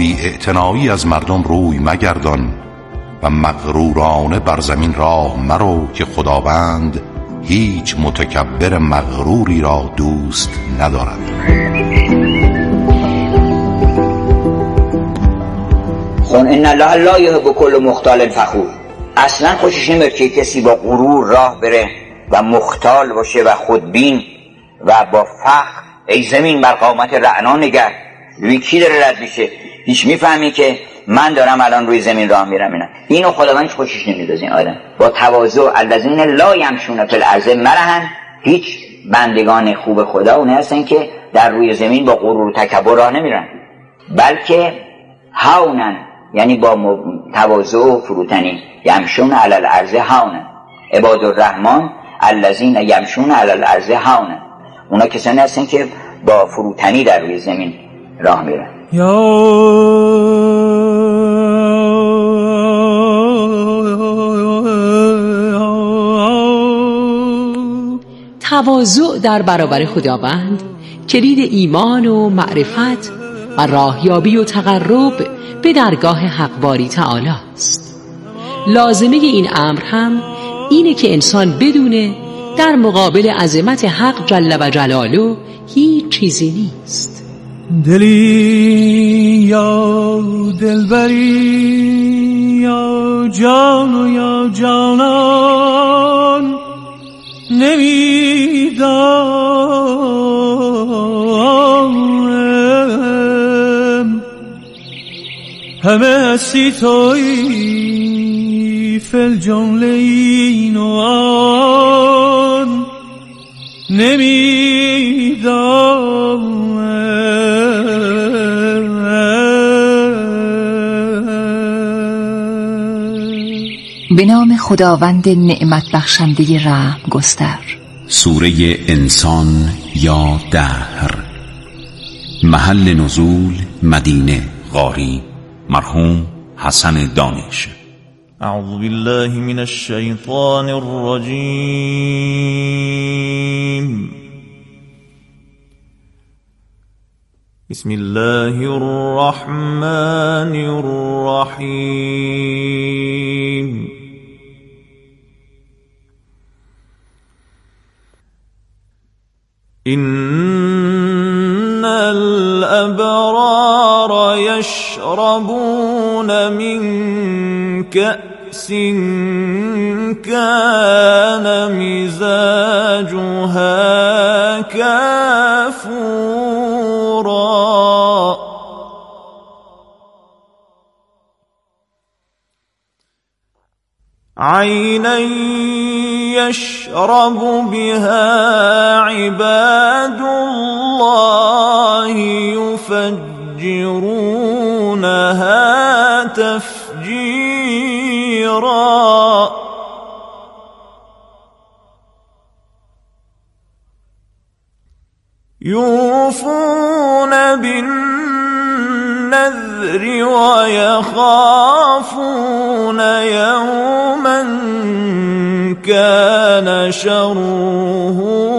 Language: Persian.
بی‌اعتنایی از مردم روی مگردان و مغرورانه بر زمین راه مرو که خداوند هیچ متکبر مغروری را دوست ندارد. خون ان الله لا یحب کل مختال فخور. اصلا خوشش نمیاد که کسی با غرور راه بره و مختال باشه و خودبین و با فخر. ای زمین بر قامت رعنا نگر، روی کی داره رد میشه؟ هیچ میفهمی که من دارم الان روی زمین راه میرم. اینو خداوند خوشش نمیاد از این آدم. با تواضع الذین لا یمشون فی الارض مرحا. هیچ بندگان خوب خدا اونه هستن که در روی زمین با غرور و تکبر راه نمیرن، بلکه هونن، یعنی با تواضع و فروتنی. یمشون علی الارض هونن. عباد الرحمن الذین یمشون علی الارض هونن. اونا کسانی هستن که با فروتنی در روی زمین راه میرن. تواضع در برابر خداوند کلید ایمان و معرفت و راهیابی و تقرب به درگاه حق باری تعالی است. لازمه این امر هم اینه که انسان بدونه در مقابل عظمت حق جل و جلاله هیچ چیزی نیست. دلی یا دلبری یا جان و یا جانان نمیدانم همه هستی تویی فی الجمله این و آن نمیدانم. به نام خداوند نعمت بخشنده رحم گستر. سوره انسان یا دهر. محل نزول مدینه. قاری مرحوم حسن دانش. اعوذ بالله من الشیطان الرجیم. بسم الله الرحمن الرحیم. إن الأبرار يشربون من كأس كان مزاجها كافورا عينا يشرب بها عباد الله يفجرونها تفجيرا يوفون بالنذر ويخافون يوما كان شره